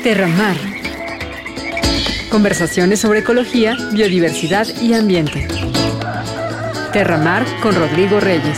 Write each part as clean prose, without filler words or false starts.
Terramar. Conversaciones sobre ecología, biodiversidad y ambiente. Terramar con Rodrigo Reyes.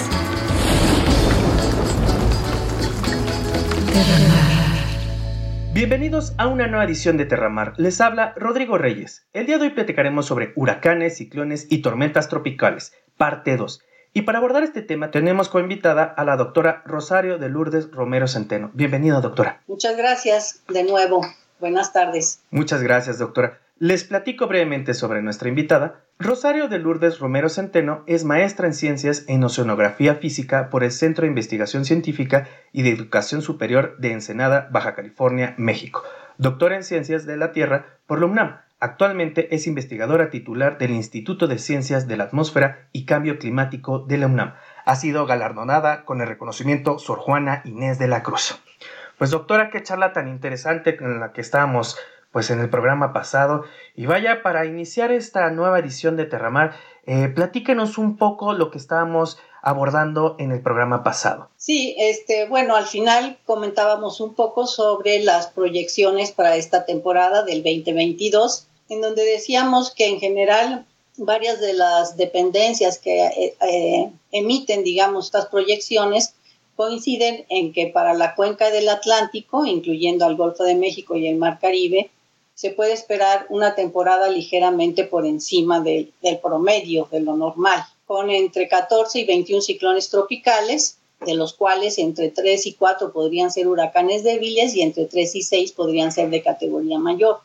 Bienvenidos a una nueva edición de Terramar. Les habla Rodrigo Reyes. El día de hoy platicaremos sobre huracanes, ciclones y tormentas tropicales, parte 2. Y para abordar este tema tenemos como invitada a la doctora Rosario de Lourdes Romero Centeno. Bienvenida, doctora. Muchas gracias de nuevo. Buenas tardes. Muchas gracias, doctora. Les platico brevemente sobre nuestra invitada. Rosario de Lourdes Romero Centeno es maestra en Ciencias en Oceanografía Física por el Centro de Investigación Científica y de Educación Superior de Ensenada, Baja California, México. Doctora en Ciencias de la Tierra por la UNAM. Actualmente es investigadora titular del Instituto de Ciencias de la Atmósfera y Cambio Climático de la UNAM. Ha sido galardonada con el reconocimiento Sor Juana Inés de la Cruz. Pues doctora, qué charla tan interesante en la que estábamos pues en el programa pasado. Y vaya, para iniciar esta nueva edición de Terramar, platíquenos un poco lo que estábamos abordando en el programa pasado. Sí, bueno, al final comentábamos un poco sobre las proyecciones para esta temporada del 2022, en donde decíamos que en general varias de las dependencias que emiten, digamos, estas proyecciones coinciden en que para la cuenca del Atlántico, incluyendo al Golfo de México y el Mar Caribe, se puede esperar una temporada ligeramente por encima del promedio, de lo normal, con entre 14 y 21 ciclones tropicales, de los cuales entre 3 y 4 podrían ser huracanes débiles y entre 3 y 6 podrían ser de categoría mayor.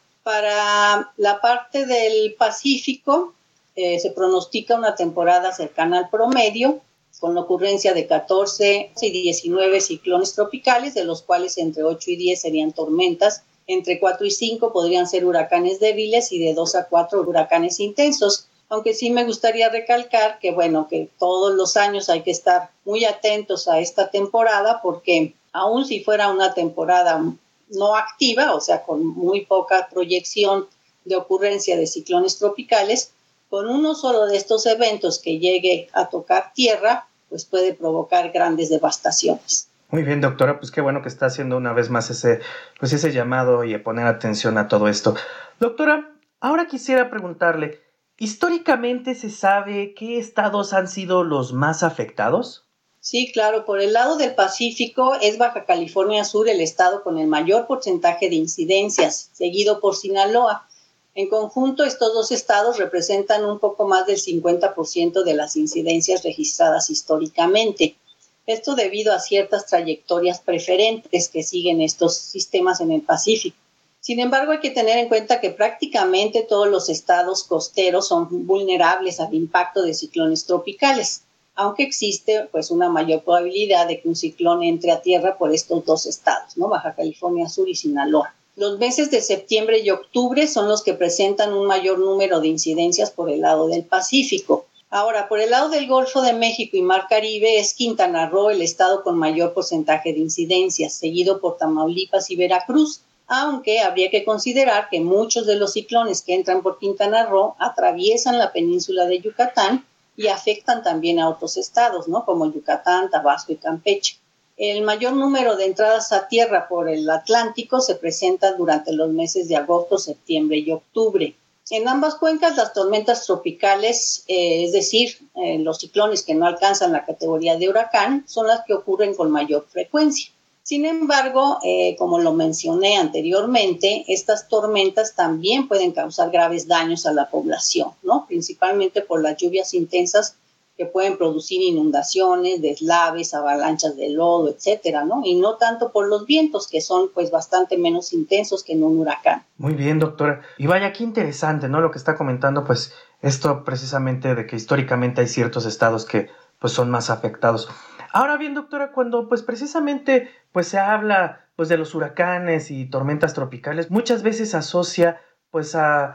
Para la parte del Pacífico, se pronostica una temporada cercana al promedio, con la ocurrencia de 14 y 19 ciclones tropicales, de los cuales entre 8 y 10 serían tormentas, entre 4 y 5 podrían ser huracanes débiles y de 2 a 4 huracanes intensos. Aunque sí me gustaría recalcar que, bueno, que todos los años hay que estar muy atentos a esta temporada, porque aun si fuera una temporada no activa, o sea, con muy poca proyección de ocurrencia de ciclones tropicales, con uno solo de estos eventos que llegue a tocar tierra, pues puede provocar grandes devastaciones. Muy bien, doctora, pues qué bueno que está haciendo una vez más ese llamado y a poner atención a todo esto. Doctora, ahora quisiera preguntarle, ¿históricamente se sabe qué estados han sido los más afectados? Sí, claro, por el lado del Pacífico es Baja California Sur el estado con el mayor porcentaje de incidencias, seguido por Sinaloa. En conjunto, estos dos estados representan un poco más del 50% de las incidencias registradas históricamente. Esto debido a ciertas trayectorias preferentes que siguen estos sistemas en el Pacífico. Sin embargo, hay que tener en cuenta que prácticamente todos los estados costeros son vulnerables al impacto de ciclones tropicales, aunque existe pues una mayor probabilidad de que un ciclón entre a tierra por estos dos estados, ¿no? Baja California Sur y Sinaloa. Los meses de septiembre y octubre son los que presentan un mayor número de incidencias por el lado del Pacífico. Ahora, por el lado del Golfo de México y Mar Caribe es Quintana Roo el estado con mayor porcentaje de incidencias, seguido por Tamaulipas y Veracruz, aunque habría que considerar que muchos de los ciclones que entran por Quintana Roo atraviesan la península de Yucatán y afectan también a otros estados, ¿no? Como Yucatán, Tabasco y Campeche. El mayor número de entradas a tierra por el Atlántico se presenta durante los meses de agosto, septiembre y octubre. En ambas cuencas, las tormentas tropicales, es decir, los ciclones que no alcanzan la categoría de huracán, son las que ocurren con mayor frecuencia. Sin embargo, como lo mencioné anteriormente, estas tormentas también pueden causar graves daños a la población, ¿no? Principalmente por las lluvias intensas que pueden producir inundaciones, deslaves, avalanchas de lodo, etcétera, ¿no? Y no tanto por los vientos, que son pues bastante menos intensos que en un huracán. Muy bien, doctora. Y vaya, qué interesante, ¿no? Lo que está comentando, pues, esto precisamente de que históricamente hay ciertos estados que, pues, son más afectados. Ahora bien, doctora, cuando, pues, precisamente, pues, se habla, pues, de los huracanes y tormentas tropicales, muchas veces se asocia, pues, a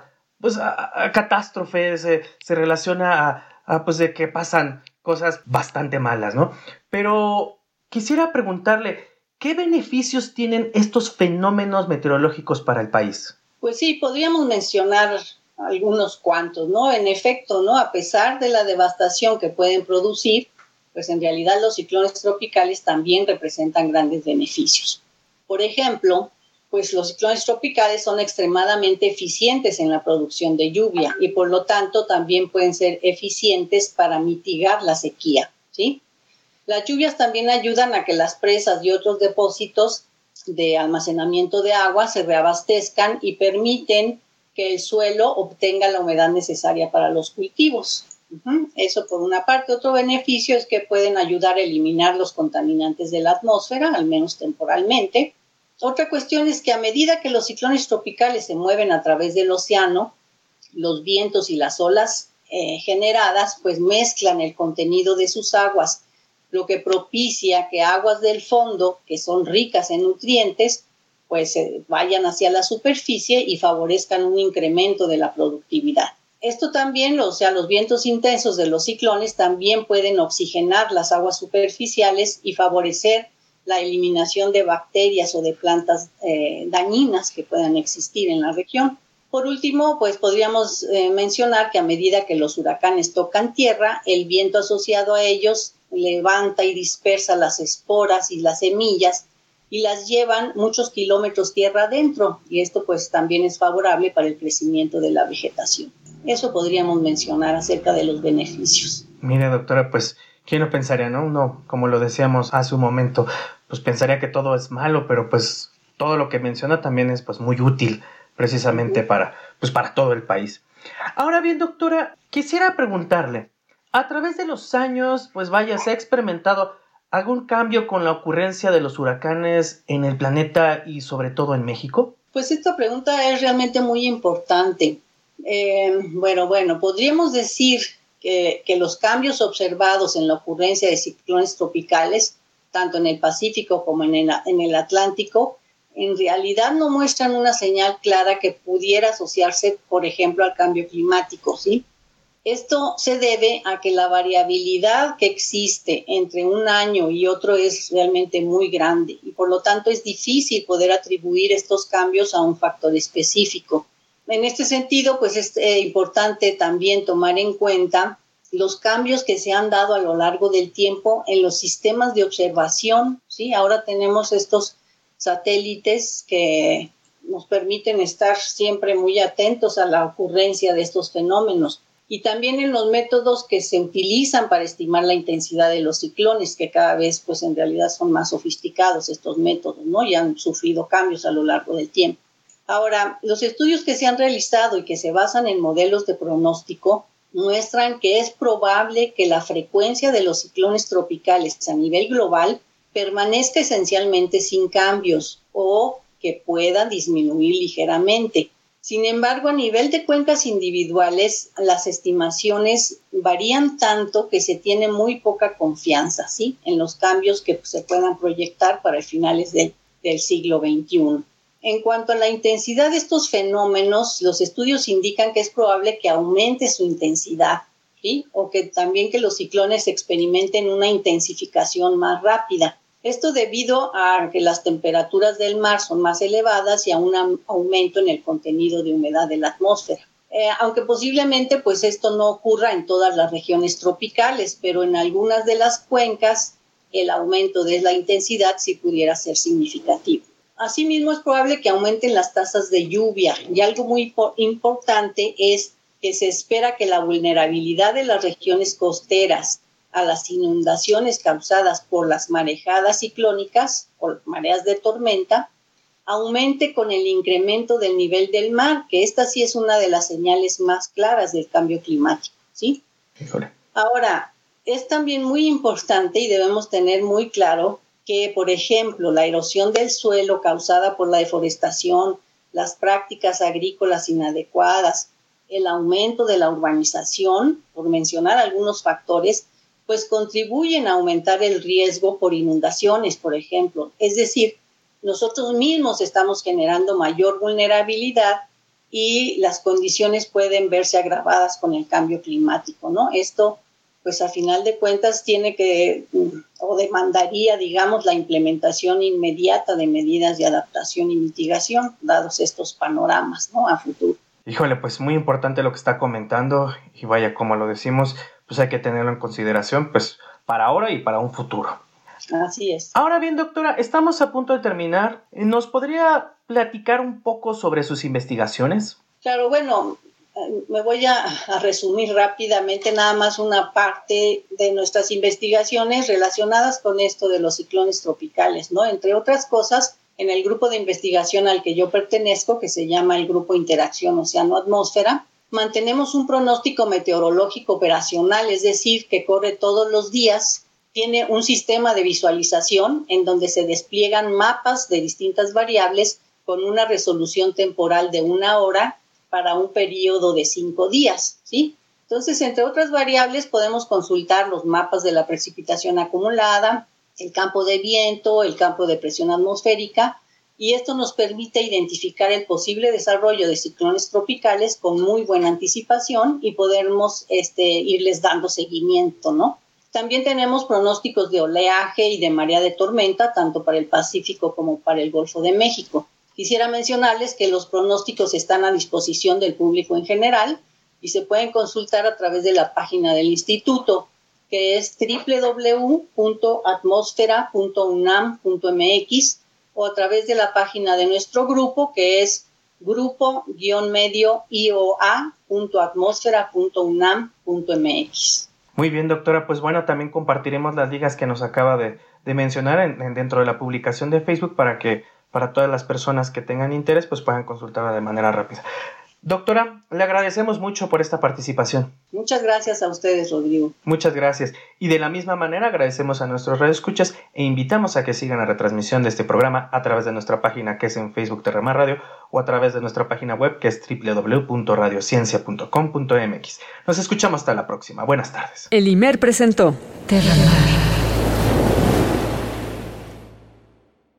catástrofes, se relaciona pues, de que pasan cosas bastante malas, ¿no? Pero quisiera preguntarle, ¿qué beneficios tienen estos fenómenos meteorológicos para el país? Pues sí, podríamos mencionar algunos cuantos, ¿no? En efecto, ¿no? A pesar de la devastación que pueden producir, pues en realidad los ciclones tropicales también representan grandes beneficios. Por ejemplo, pues los ciclones tropicales son extremadamente eficientes en la producción de lluvia y por lo tanto también pueden ser eficientes para mitigar la sequía, ¿sí? Las lluvias también ayudan a que las presas y otros depósitos de almacenamiento de agua se reabastezcan y permiten que el suelo obtenga la humedad necesaria para los cultivos. Eso por una parte. Otro beneficio es que pueden ayudar a eliminar los contaminantes de la atmósfera, al menos temporalmente. Otra cuestión es que a medida que los ciclones tropicales se mueven a través del océano, los vientos y las olas generadas pues mezclan el contenido de sus aguas, lo que propicia que aguas del fondo, que son ricas en nutrientes, pues vayan hacia la superficie y favorezcan un incremento de la productividad. Esto también, los vientos intensos de los ciclones también pueden oxigenar las aguas superficiales y favorecer la eliminación de bacterias o de plantas dañinas que puedan existir en la región. Por último, pues podríamos mencionar que a medida que los huracanes tocan tierra, el viento asociado a ellos levanta y dispersa las esporas y las semillas y las llevan muchos kilómetros tierra adentro, y esto pues también es favorable para el crecimiento de la vegetación. Eso podríamos mencionar acerca de los beneficios. Mire, doctora, pues, ¿quién lo pensaría, no? Uno, como lo decíamos hace un momento, pues pensaría que todo es malo, pero pues todo lo que menciona también es pues muy útil precisamente para todo el país. Ahora bien, doctora, quisiera preguntarle, a través de los años, pues vaya, ¿se ha experimentado algún cambio con la ocurrencia de los huracanes en el planeta y sobre todo en México? Pues esta pregunta es realmente muy importante. Bueno, podríamos decir que los cambios observados en la ocurrencia de ciclones tropicales, tanto en el Pacífico como en el Atlántico, en realidad no muestran una señal clara que pudiera asociarse, por ejemplo, al cambio climático, ¿sí? Esto se debe a que la variabilidad que existe entre un año y otro es realmente muy grande y por lo tanto es difícil poder atribuir estos cambios a un factor específico. En este sentido, pues es importante también tomar en cuenta los cambios que se han dado a lo largo del tiempo en los sistemas de observación, ¿sí? Ahora tenemos estos satélites que nos permiten estar siempre muy atentos a la ocurrencia de estos fenómenos. Y también en los métodos que se utilizan para estimar la intensidad de los ciclones, que cada vez pues en realidad son más sofisticados estos métodos, ¿no? Y han sufrido cambios a lo largo del tiempo. Ahora, los estudios que se han realizado y que se basan en modelos de pronóstico muestran que es probable que la frecuencia de los ciclones tropicales a nivel global permanezca esencialmente sin cambios o que pueda disminuir ligeramente. Sin embargo, a nivel de cuencas individuales, las estimaciones varían tanto que se tiene muy poca confianza, ¿sí?, en los cambios que se puedan proyectar para finales del siglo XXI. En cuanto a la intensidad de estos fenómenos, los estudios indican que es probable que aumente su intensidad, ¿sí?, o que también que los ciclones experimenten una intensificación más rápida. Esto debido a que las temperaturas del mar son más elevadas y a un aumento en el contenido de humedad de la atmósfera. Aunque posiblemente pues esto no ocurra en todas las regiones tropicales, pero en algunas de las cuencas el aumento de la intensidad sí pudiera ser significativo. Asimismo, es probable que aumenten las tasas de lluvia y algo muy importante es que se espera que la vulnerabilidad de las regiones costeras a las inundaciones causadas por las marejadas ciclónicas o mareas de tormenta aumente con el incremento del nivel del mar, que esta sí es una de las señales más claras del cambio climático, ¿sí? Híjole. Ahora, es también muy importante y debemos tener muy claro que, por ejemplo, la erosión del suelo causada por la deforestación, las prácticas agrícolas inadecuadas, el aumento de la urbanización, por mencionar algunos factores, pues contribuyen a aumentar el riesgo por inundaciones, por ejemplo. Es decir, nosotros mismos estamos generando mayor vulnerabilidad y las condiciones pueden verse agravadas con el cambio climático, ¿no? Esto, pues a final de cuentas, tiene que o demandaría, digamos, la implementación inmediata de medidas de adaptación y mitigación, dados estos panoramas, ¿no?, a futuro. Híjole, pues muy importante lo que está comentando y vaya, como lo decimos, pues hay que tenerlo en consideración pues para ahora y para un futuro. Así es. Ahora bien, doctora, estamos a punto de terminar. ¿Nos podría platicar un poco sobre sus investigaciones? Claro, bueno, me voy a resumir rápidamente nada más una parte de nuestras investigaciones relacionadas con esto de los ciclones tropicales, ¿no? Entre otras cosas, en el grupo de investigación al que yo pertenezco, que se llama el Grupo Interacción Océano-Atmósfera, mantenemos un pronóstico meteorológico operacional, es decir, que corre todos los días. Tiene un sistema de visualización en donde se despliegan mapas de distintas variables con una resolución temporal de 1 hora para un periodo de 5 días, ¿sí? Entonces, entre otras variables, podemos consultar los mapas de la precipitación acumulada, el campo de viento, el campo de presión atmosférica, y esto nos permite identificar el posible desarrollo de ciclones tropicales con muy buena anticipación y podemos irles dando seguimiento, ¿no? También tenemos pronósticos de oleaje y de marea de tormenta, tanto para el Pacífico como para el Golfo de México. Quisiera mencionarles que los pronósticos están a disposición del público en general y se pueden consultar a través de la página del instituto, que es www.atmosfera.unam.mx, o a través de la página de nuestro grupo, que es grupo-ioa.atmosfera.unam.mx. Muy bien, doctora. Pues bueno, también compartiremos las ligas que nos acaba de mencionar dentro de la publicación de Facebook para todas las personas que tengan interés pues puedan consultarla de manera rápida. Doctora, le agradecemos mucho por esta participación. Muchas gracias a ustedes, Rodrigo. Muchas gracias. Y de la misma manera agradecemos a nuestros radioescuchas e invitamos a que sigan la retransmisión de este programa a través de nuestra página que es en Facebook Terramar Radio o a través de nuestra página web que es www.radiociencia.com.mx. Nos escuchamos hasta la próxima. Buenas tardes. El IMER presentó Terramar.